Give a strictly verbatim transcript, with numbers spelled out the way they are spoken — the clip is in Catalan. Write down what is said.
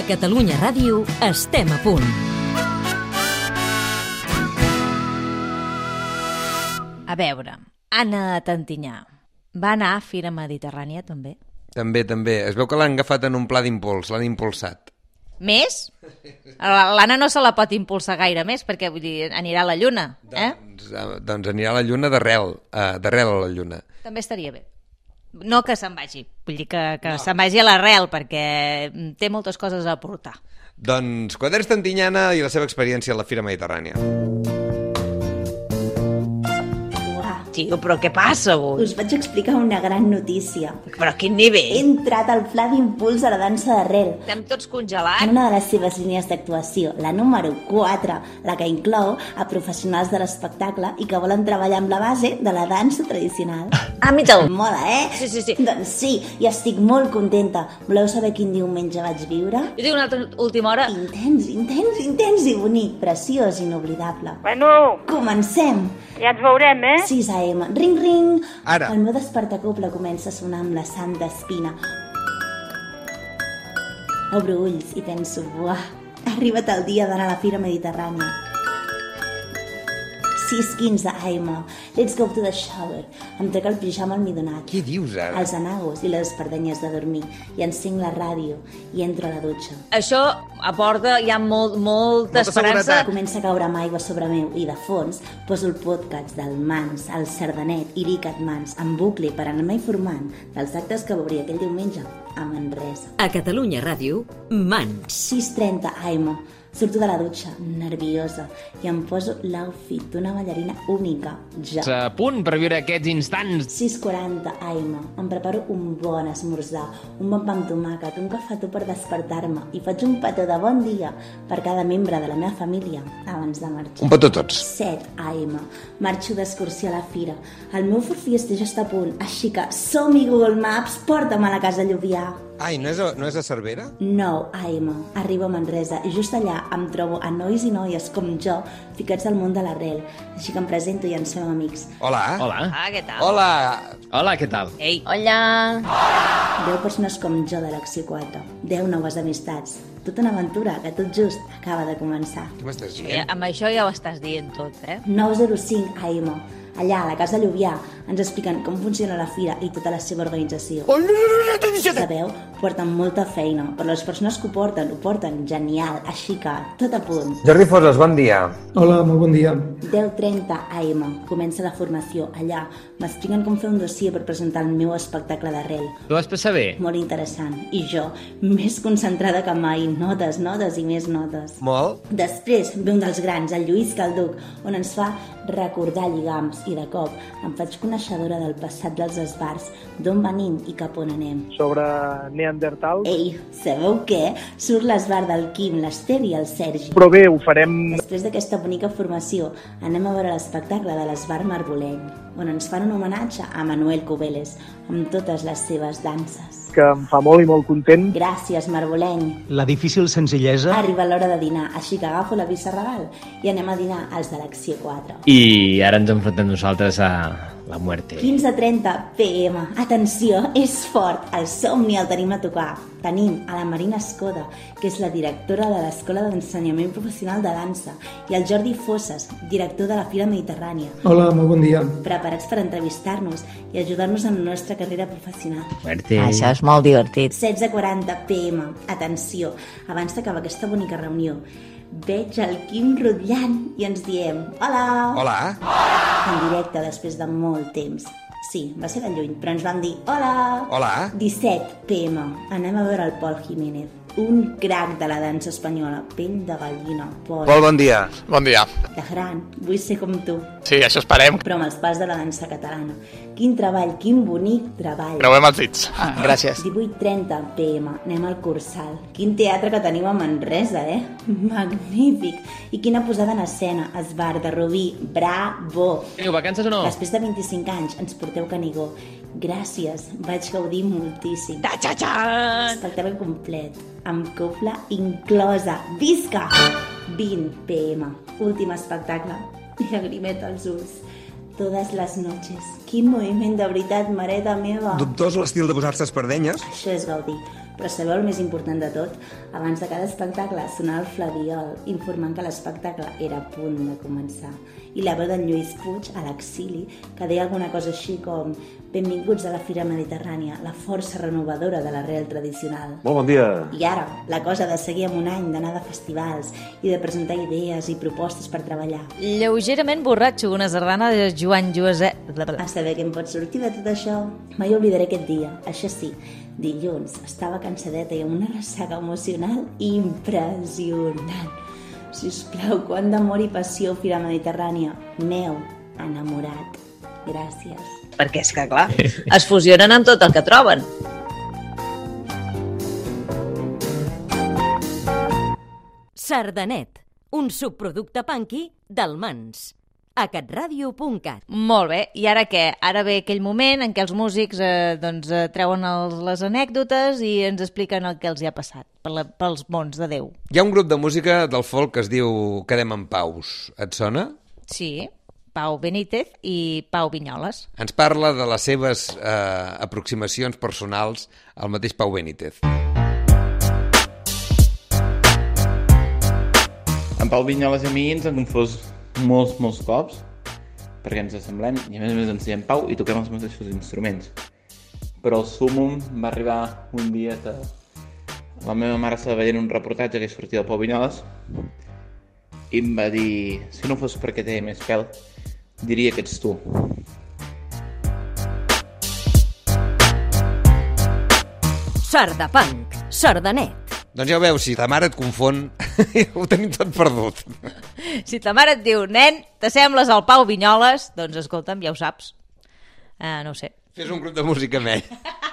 Catalunya Ràdio estem a punt. A veure, Anna Tantinyà, va anar a Fira Mediterrània també? També, també. Es veu que l'han agafat en un pla d'impuls, l'han impulsat. Més? L'Anna no se la pot impulsar gaire més, perquè vull dir, anirà a la Lluna, eh? Doncs, doncs anirà a la Lluna d'arrel, uh, d'arrel a la Lluna. També estaria bé. No que se'n vagi, vull dir que, que no. se'n vagi a l'arrel, perquè té moltes coses a aportar. Doncs Quaderns Tantinyana i la seva experiència a la Fira Mediterrània. Tio, però què passa avui? Us vaig explicar una gran notícia. Però a quin nivell? He entrat al pla d'impuls a la dansa d'arrel. Estem tots congelats. En una de les seves línies d'actuació, la número quatre, la que inclou a professionals de l'espectacle i que volen treballar amb la base de la dansa tradicional. Ah, mi te'l. Mola, eh? Sí, sí, sí. Doncs sí, i estic molt contenta. Voleu saber quin diumenge vaig viure? Jo tinc una altra última hora. Intens, intens, intens i bonic, preciós i inoblidable. Bueno, Comencem! ja ens veurem, eh? sis a ema. Ring, ring! Ara. El meu despertacoble comença a sonar amb la Santa Espina. Obro ulls i penso, buah, ha arribat el dia d'anar a la Fira Mediterrània. sis quinze a ema. Let's go to the shower. Em trec el pijama almidonat. Què dius, ara? Els anagos i les espardenyes de dormir. I encenc la ràdio i entro a la dutxa. Això aporta ja molt, molta esperança. Comença a caure amb aigua sobre meu i de fons poso el podcast del Mans, el Sardanet i l'Icat Mans en bucle per anar-me informant dels actes que veuria aquell diumenge a Manresa. A Catalunya Ràdio, Mans. sis trenta a ema. Surto de la dutxa, nerviosa, i em poso l'outfit d'una ballarina única, ja. A punt per viure aquests instants. sis quaranta a ema. Em preparo un bon esmorzar, un bon pa amb tomàquet, un cafetó per despertar-me i faig un petó de bon dia per cada membre de la meva família abans de marxar. Un petó tots. set a ema. Marxo d'excursió a la fira. El meu Ford Fiesta ja està a punt, així que som-hi Google Maps, porta'm a la casa Lluvià. Ai, no és a, no és a Cervera? nou a ema. Arribo a Manresa i just allà em trobo a nois i noies com jo ficats al món de l'arrel. Així que em presento i ens fem amics. Hola. Hola. Ah, què tal? Hola. Hola, què tal? Ei, hola. Deu persones com jo de l'Acció quatre. Deu noves amistats. Tota una aventura que tot just acaba de començar. Què m'estàs Sí, dient? amb això ja ho estàs dient tot, eh? nou zero cinc a ema. Allà, a la casa Lluvià, ens expliquen com funciona la fira i tota la seva organització. Sabeu? Porten molta feina, però les persones que ho porten, ho porten genial, així que tot a punt. Jordi Fosas, bon dia. Hola, molt bon dia. deu trenta a ema. Comença la formació. Allà m'expliquen com fer un dossier per presentar el meu espectacle d'arrel. Tu vas passar bé? Molt interessant. I jo, més concentrada que mai. Notes, notes i més notes. Molt. Després ve un dels grans, el Lluís Calduc, on ens fa recordar lligams i de cop em faig coneixedora del passat dels esbars, d'on venim i cap on anem. Sobre Neandertal. Ei, sabeu què? Surt l'esbar del Quim, l'Ester i el Sergi. Però bé, ho farem... Després d'aquesta bonica formació, anem a veure l'espectacle de l'Esbar Marboleny, on ens fan un homenatge a Manuel Cubeles, amb totes les seves danses. que em fa molt i molt content. Gràcies, Marboleny. La difícil senzillesa... Arriba l'hora de dinar, així que agafo la vista regal i anem a dinar als de l'Acció quatre. I ara ens enfrontem nosaltres a la muerte. quinze trenta pe eme. Atenció, és fort. El somni el tenim a tocar. Tenim a la Marina Escoda, que és la directora de l'Escola d'Ensenyament Professional de Dansa, i el Jordi Fosses, director de la Fira Mediterrània. Hola, molt bon dia. Preparats per entrevistar-nos i ajudar-nos en la nostra carrera professional. Muerte. Això és molt divertit. setze quaranta pe eme. Atenció, abans d'acabar aquesta bonica reunió, veig el Quim rotllant i ens diem hola! Hola! En directe després de molt temps. Sí, va ser de lluny, però ens van dir hola! Hola! disset pe eme. Anem a veure el Pol Jiménez, un crac de la dansa espanyola, pell de gallina. Pol, Pol, bon dia. Bon dia. de gran, vull ser com tu, Sí, això esperem. però amb els pals de la dansa catalana. Quin treball, quin bonic treball. Creuem els dits. Ah, gràcies. divuit trenta pe eme. Anem al Cursal. Quin teatre que tenim a Manresa, eh? Magnífic. I quina posada en escena. Esbar de Rubí. Bravo. Teniu vacances o no? Després de vint-i-cinc anys ens porteu Canigó. Gràcies. Vaig gaudir moltíssim. Ta-cha-chan! Espectacle complet. Amb cofla inclosa. Visca! vint pe eme. Últim espectacle. Llagrimeta als ulls. Totes les noches. Quin moviment de veritat, mareta meva. Dubtós l'estil de posar-se espardenyes. Això és gaudir. Però sabeu el més important de tot? Abans de cada espectacle sonava el flabiol, informant que l'espectacle era a punt de començar. I la veu d'en Lluís Puig, a l'exili, que deia alguna cosa així com «Benvinguts a la Fira Mediterrània, la força renovadora de l'arrel tradicional». Molt bon dia. I ara, la cosa de seguir amb un any d'anar de festivals i de presentar idees i propostes per treballar. Lleugerament borratxo, una sardana de Joan Josep... A saber què em pot sortir de tot això? Mai oblidaré aquest dia. Això sí, dilluns estava cansadeta i amb una ressaca emocional impressionant. Sisplau, quant d'amor i passió, Fira Mediterrània. M'heu enamorat. Gràcies. Perquè és que, clar, es fusionen amb tot el que troben. Sardanet, un subproducte punky del Mans. a catradio punt cat. Molt bé, i ara què? Ara ve aquell moment en què els músics eh, doncs, eh, treuen els, les anècdotes i ens expliquen el que els hi ha passat per la, pels mons de Déu. Hi ha un grup de música del folk que es diu Quedem en Paus. Et sona? Sí, Pau Benítez i Pau Vinyoles. Ens parla de les seves eh, aproximacions personals al mateix Pau Benítez. En Pau Vinyoles i a mi ens han confós molts, molts cops, perquè ens assemblem i a més a més ens diem Pau i toquem els mateixos instruments. Però el súmum va arribar un dia que la meva mare estava veient un reportatge que sortia del Pau Vinyoles i em va dir, si no fos perquè té més pèl, diria que ets tu. Sardapunk, Sardanet. Doncs ja ho veus, si ta mare et confon, ho tenim tot perdut. Si ta mare et diu, nen, t'assembles al Pau Vinyoles, doncs escolta'm, ja ho saps. Uh, no ho sé. Fes un grup de música amb ell.